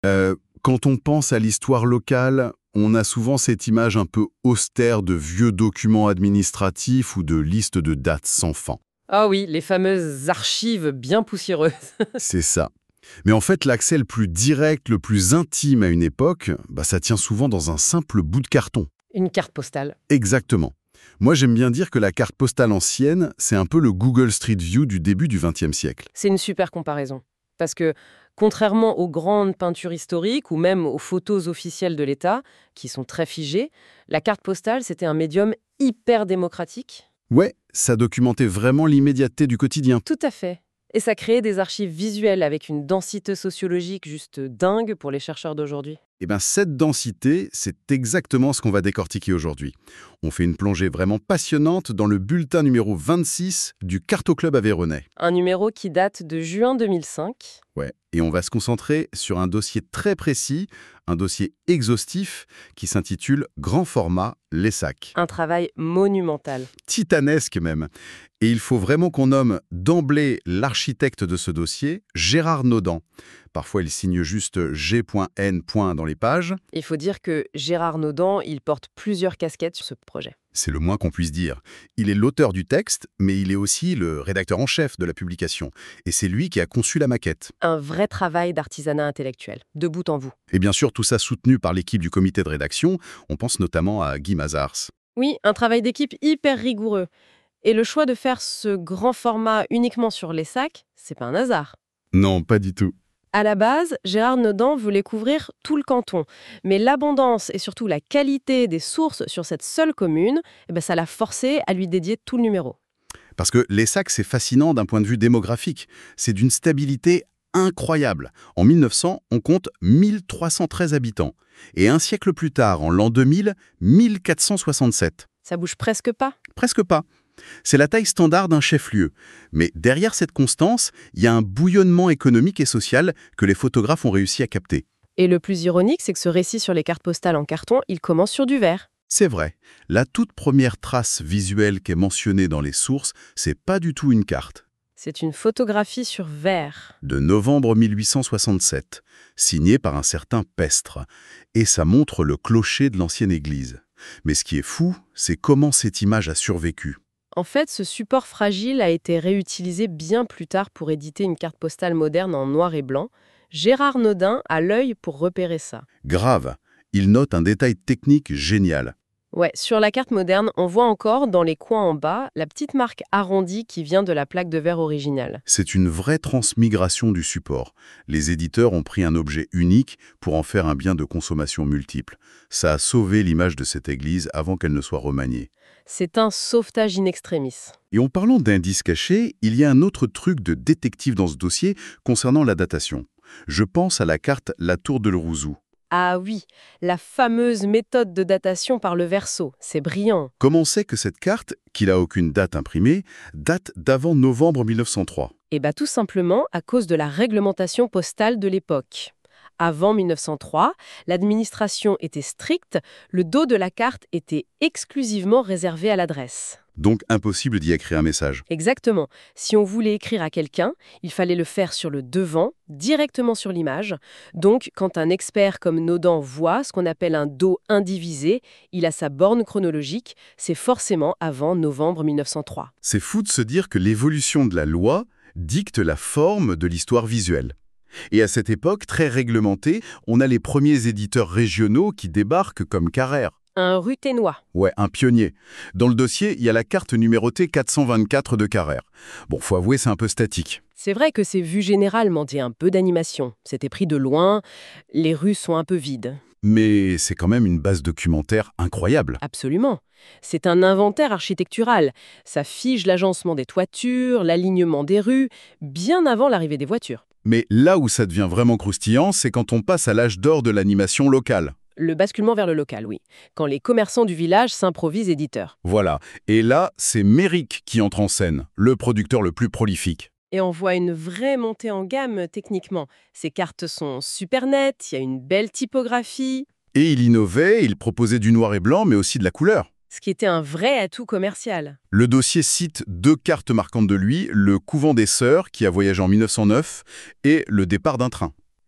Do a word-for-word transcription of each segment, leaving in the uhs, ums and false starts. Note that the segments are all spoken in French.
Euh, quand on pense à l'histoire locale, on a souvent cette image un peu austère de vieux documents administratifs ou de listes de dates sans fin. Ah oui, les fameuses archives bien poussiéreuses. C'est ça. Mais en fait, l'accès le plus direct, le plus intime à une époque, bah, ça tient souvent dans un simple bout de carton. Une carte postale. Exactement. Moi, j'aime bien dire que la carte postale ancienne, c'est un peu le Google Street View du début du vingtième siècle. C'est une super comparaison. Parce que, contrairement aux grandes peintures historiques ou même aux photos officielles de l'État, qui sont très figées, la carte postale, c'était un médium hyper démocratique. Ouais, ça documentait vraiment l'immédiateté du quotidien. Tout à fait. Et ça créait des archives visuelles avec une densité sociologique juste dingue pour les chercheurs d'aujourd'hui. Et bien, cette densité, c'est exactement ce qu'on va décortiquer aujourd'hui. On fait une plongée vraiment passionnante dans le bulletin numéro vingt-six du Cartoclub Aveyronnais. Un numéro qui date de juin deux mille cinq. Ouais, et on va se concentrer sur un dossier très précis, un dossier exhaustif qui s'intitule Grand format, les sacs. Un travail monumental. Titanesque même. Et il faut vraiment qu'on nomme d'emblée l'architecte de ce dossier, Gérard Naudan. Parfois, il signe juste G N dans les pages. Il faut dire que Gérard Naudan, il porte plusieurs casquettes sur ce projet. C'est le moins qu'on puisse dire. Il est l'auteur du texte, mais il est aussi le rédacteur en chef de la publication. Et c'est lui qui a conçu la maquette. Un vrai travail d'artisanat intellectuel, de bout en bout. Et bien sûr, tout ça soutenu par l'équipe du comité de rédaction. On pense notamment à Guy Mazars. Oui, un travail d'équipe hyper rigoureux. Et le choix de faire ce grand format uniquement sur les sacs, c'est pas un hasard. Non, pas du tout. À la base, Gérard Naudan voulait couvrir tout le canton. Mais l'abondance et surtout la qualité des sources sur cette seule commune, eh ben, ça l'a forcé à lui dédier tout le numéro. Parce que les sacs, c'est fascinant d'un point de vue démographique. C'est d'une stabilité incroyable. En mille neuf cents, on compte mille trois cent treize habitants. Et un siècle plus tard, en l'an deux mille, mille quatre cent soixante-sept. Ça bouge presque pas. Presque pas. C'est la taille standard d'un chef-lieu. Mais derrière cette constance, il y a un bouillonnement économique et social que les photographes ont réussi à capter. Et le plus ironique, c'est que ce récit sur les cartes postales en carton, il commence sur du verre. C'est vrai. La toute première trace visuelle qui est mentionnée dans les sources, c'est pas du tout une carte. C'est une photographie sur verre. De novembre mille huit cent soixante-sept, signée par un certain Pestre. Et ça montre le clocher de l'ancienne église. Mais ce qui est fou, c'est comment cette image a survécu. En fait, ce support fragile a été réutilisé bien plus tard pour éditer une carte postale moderne en noir et blanc. Gérard Naudan a l'œil pour repérer ça. Grave, il note un détail technique génial. Ouais, sur la carte moderne, on voit encore, dans les coins en bas, la petite marque arrondie qui vient de la plaque de verre originale. C'est une vraie transmigration du support. Les éditeurs ont pris un objet unique pour en faire un bien de consommation multiple. Ça a sauvé l'image de cette église avant qu'elle ne soit remaniée. C'est un sauvetage in extremis. Et en parlant d'indices cachés, il y a un autre truc de détective dans ce dossier concernant la datation. Je pense à la carte La Tour de Lerouzou. Ah oui, la fameuse méthode de datation par le verso, c'est brillant. Comment on sait que cette carte, qui n'a aucune date imprimée, date d'avant novembre mille neuf cent trois? Eh bien tout simplement à cause de la réglementation postale de l'époque. Avant mille neuf cent trois, l'administration était stricte, le dos de la carte était exclusivement réservé à l'adresse. Donc impossible d'y écrire un message. Exactement. Si on voulait écrire à quelqu'un, il fallait le faire sur le devant, directement sur l'image. Donc, quand un expert comme Naudan voit ce qu'on appelle un dos indivisé, il a sa borne chronologique, c'est forcément avant novembre mille neuf cent trois. C'est fou de se dire que l'évolution de la loi dicte la forme de l'histoire visuelle. Et à cette époque, très réglementée, on a les premiers éditeurs régionaux qui débarquent comme Carrère. Un ruténois. Ouais, un pionnier. Dans le dossier, il y a la carte numérotée quatre cent vingt-quatre de Carrère. Bon, faut avouer, c'est un peu statique. C'est vrai que ces vues générales mendiaient un peu d'animation. C'était pris de loin, les rues sont un peu vides. Mais c'est quand même une base documentaire incroyable. Absolument. C'est un inventaire architectural. Ça fige l'agencement des toitures, l'alignement des rues, bien avant l'arrivée des voitures. Mais là où ça devient vraiment croustillant, c'est quand on passe à l'âge d'or de l'animation locale. Le basculement vers le local, oui. Quand les commerçants du village s'improvisent éditeurs. Voilà. Et là, c'est Méric qui entre en scène, le producteur le plus prolifique. Et on voit une vraie montée en gamme techniquement. Ces cartes sont super nettes, il y a une belle typographie. Et il innovait, il proposait du noir et blanc, mais aussi de la couleur. Ce qui était un vrai atout commercial. Le dossier cite deux cartes marquantes de lui, le couvent des Sœurs, qui a voyagé en mille neuf cent neuf, et le départ d'un train.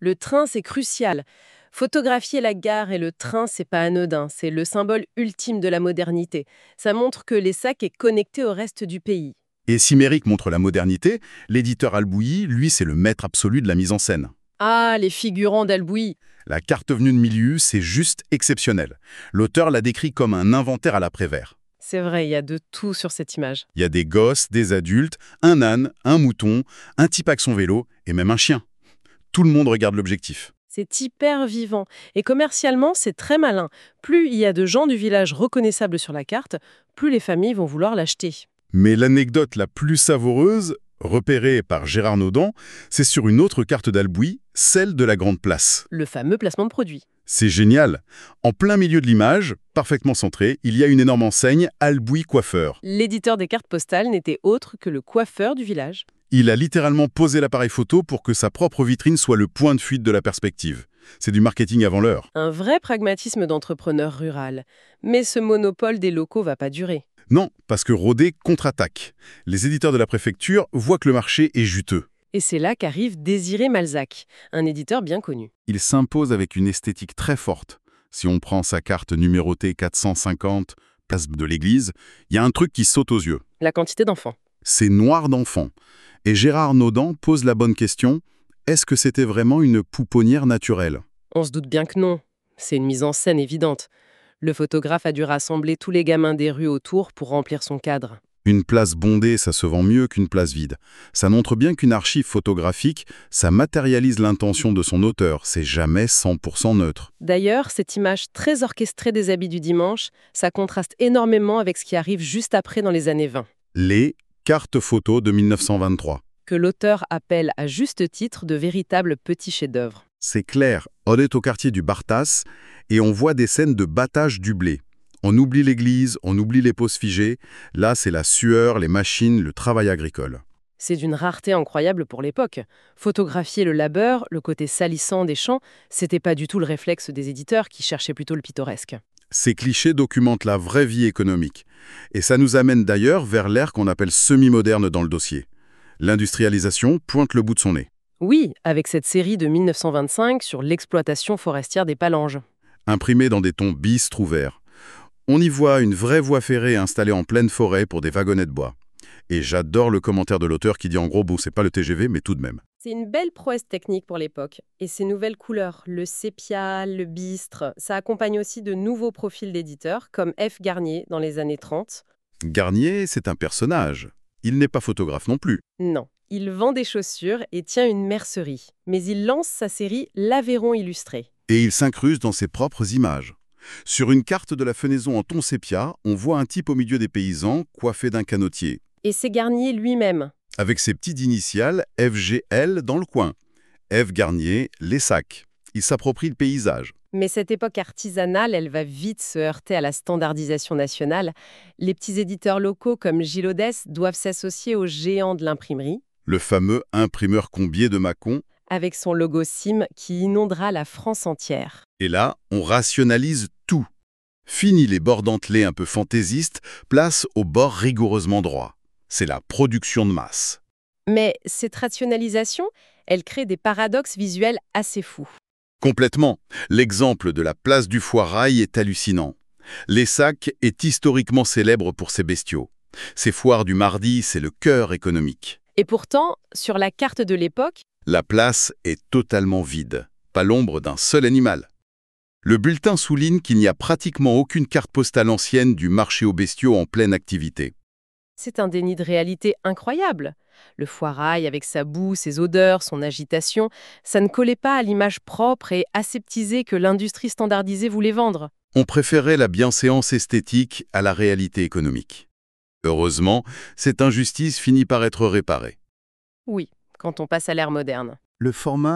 Le train, c'est crucial. Photographier la gare et le train, c'est pas anodin, c'est le symbole ultime de la modernité. Ça montre que l'Essac est connecté au reste du pays. Et si Méric montre la modernité, l'éditeur Albouy, lui, c'est le maître absolu de la mise en scène. Ah, les figurants d'Albouy. La carte venue de Milieu, c'est juste exceptionnel. L'auteur l'a décrit comme un inventaire à l'après-vert. C'est vrai, il y a de tout sur cette image. Il y a des gosses, des adultes, un âne, un mouton, un type avec son vélo et même un chien. Tout le monde regarde l'objectif. C'est hyper vivant. Et commercialement, c'est très malin. Plus il y a de gens du village reconnaissables sur la carte, plus les familles vont vouloir l'acheter. Mais l'anecdote la plus savoureuse, repérée par Gérard Naudan, c'est sur une autre carte d'Albouy, celle de la Grande Place. Le fameux placement de produit. C'est génial. En plein milieu de l'image, parfaitement centré, il y a une énorme enseigne Albouy Coiffeur. L'éditeur des cartes postales n'était autre que le coiffeur du village. Il a littéralement posé l'appareil photo pour que sa propre vitrine soit le point de fuite de la perspective. C'est du marketing avant l'heure. Un vrai pragmatisme d'entrepreneur rural. Mais ce monopole des locaux va pas durer. Non, parce que Rodet contre-attaque. Les éditeurs de la préfecture voient que le marché est juteux. Et c'est là qu'arrive Désiré Malzac, un éditeur bien connu. Il s'impose avec une esthétique très forte. Si on prend sa carte numérotée quatre cent cinquante, place de l'église, il y a un truc qui saute aux yeux. La quantité d'enfants. C'est noir d'enfants. Et Gérard Naudan pose la bonne question, est-ce que c'était vraiment une pouponnière naturelle? On se doute bien que non. C'est une mise en scène évidente. Le photographe a dû rassembler tous les gamins des rues autour pour remplir son cadre. Une place bondée, ça se vend mieux qu'une place vide. Ça montre bien qu'une archive photographique, ça matérialise l'intention de son auteur. C'est jamais cent pour cent neutre. D'ailleurs, cette image très orchestrée des habits du dimanche, ça contraste énormément avec ce qui arrive juste après dans les années vingt. Les cartes photos de mille neuf cent vingt-trois. Que l'auteur appelle à juste titre de véritables petits chefs-d'œuvre. C'est clair, on est au quartier du Barthas et on voit des scènes de battage du blé. On oublie l'église, on oublie les poses figées. Là, c'est la sueur, les machines, le travail agricole. C'est d'une rareté incroyable pour l'époque. Photographier le labeur, le côté salissant des champs, c'était pas du tout le réflexe des éditeurs qui cherchaient plutôt le pittoresque. Ces clichés documentent la vraie vie économique. Et ça nous amène d'ailleurs vers l'ère qu'on appelle semi-moderne dans le dossier. L'industrialisation pointe le bout de son nez. Oui, avec cette série de mille neuf cent vingt-cinq sur l'exploitation forestière des Palanges. Imprimée dans des tons bistres ou verts. On y voit une vraie voie ferrée installée en pleine forêt pour des wagonnets de bois. Et j'adore le commentaire de l'auteur qui dit en gros, bon, c'est pas le T G V, mais tout de même. C'est une belle prouesse technique pour l'époque. Et ces nouvelles couleurs, le sépia, le bistre, ça accompagne aussi de nouveaux profils d'éditeurs, comme F. Garnier dans les années trente. Garnier, c'est un personnage. Il n'est pas photographe non plus. Non, il vend des chaussures et tient une mercerie. Mais il lance sa série L'Aveyron illustré. Et il s'incruste dans ses propres images. Sur une carte de la fenaison en ton sépia, on voit un type au milieu des paysans, coiffé d'un canotier. Et c'est Garnier lui-même. Avec ses petites initiales F G L dans le coin. F. Garnier, l'Essac. Il s'approprie le paysage. Mais cette époque artisanale, elle va vite se heurter à la standardisation nationale. Les petits éditeurs locaux comme Gilles Audès doivent s'associer aux géants de l'imprimerie. Le fameux imprimeur Combier de Mâcon. Avec son logo S I M qui inondera la France entière. Et là, on rationalise tout. Fini les bords dentelés un peu fantaisistes, place aux bords rigoureusement droits. C'est la production de masse. Mais cette rationalisation, elle crée des paradoxes visuels assez fous. Complètement. L'exemple de la place du Foirail est hallucinant. L'Essac est historiquement célèbre pour ses bestiaux. Ces foires du mardi, c'est le cœur économique. Et pourtant, sur la carte de l'époque, la place est totalement vide. Pas l'ombre d'un seul animal. Le bulletin souligne qu'il n'y a pratiquement aucune carte postale ancienne du marché aux bestiaux en pleine activité. C'est un déni de réalité incroyable. Le Foirail, avec sa boue, ses odeurs, son agitation, ça ne collait pas à l'image propre et aseptisée que l'industrie standardisée voulait vendre. On préférait la bienséance esthétique à la réalité économique. Heureusement, cette injustice finit par être réparée. Oui, quand on passe à l'ère moderne. Le format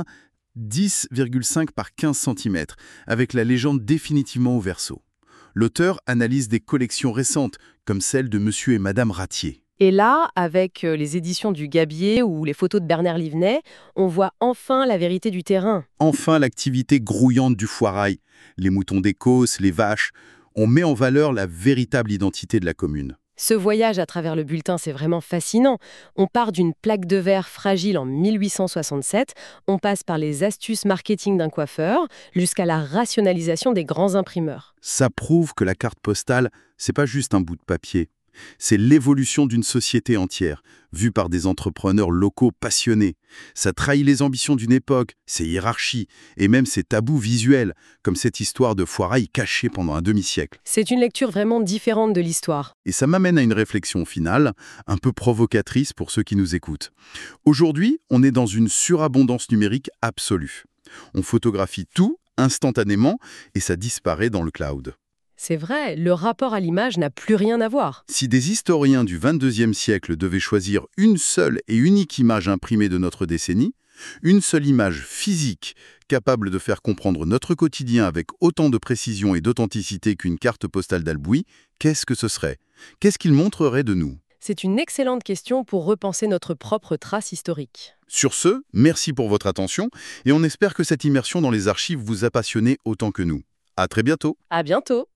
dix virgule cinq par quinze centimètres, avec la légende définitivement au verso. L'auteur analyse des collections récentes, comme celle de Monsieur et Madame Ratier. Et là, avec les éditions du Gabier ou les photos de Bernard Livenet, on voit enfin la vérité du terrain. Enfin l'activité grouillante du Foirail, les moutons d'Écosse, les vaches. On met en valeur la véritable identité de la commune. Ce voyage à travers le bulletin, c'est vraiment fascinant. On part d'une plaque de verre fragile en mille huit cent soixante-sept, on passe par les astuces marketing d'un coiffeur, jusqu'à la rationalisation des grands imprimeurs. Ça prouve que la carte postale, c'est pas juste un bout de papier. C'est l'évolution d'une société entière, vue par des entrepreneurs locaux passionnés. Ça trahit les ambitions d'une époque, ses hiérarchies, et même ses tabous visuels, comme cette histoire de foirail cachée pendant un demi-siècle. C'est une lecture vraiment différente de l'histoire. Et ça m'amène à une réflexion finale, un peu provocatrice pour ceux qui nous écoutent. Aujourd'hui, on est dans une surabondance numérique absolue. On photographie tout instantanément et ça disparaît dans le cloud. C'est vrai, le rapport à l'image n'a plus rien à voir. Si des historiens du vingt-deuxième siècle devaient choisir une seule et unique image imprimée de notre décennie, une seule image physique capable de faire comprendre notre quotidien avec autant de précision et d'authenticité qu'une carte postale d'Albouy, qu'est-ce que ce serait? Qu'est-ce qu'il montrerait de nous? C'est une excellente question pour repenser notre propre trace historique. Sur ce, merci pour votre attention et on espère que cette immersion dans les archives vous a passionné autant que nous. À très bientôt! À bientôt!